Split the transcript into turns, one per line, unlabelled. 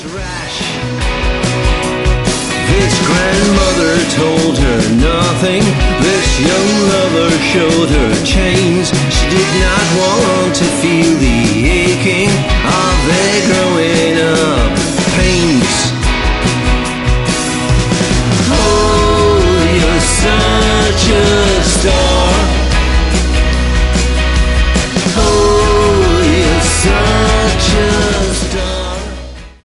Rash. This grandmother told her nothing. This young lover showed her chains. She did not want to feel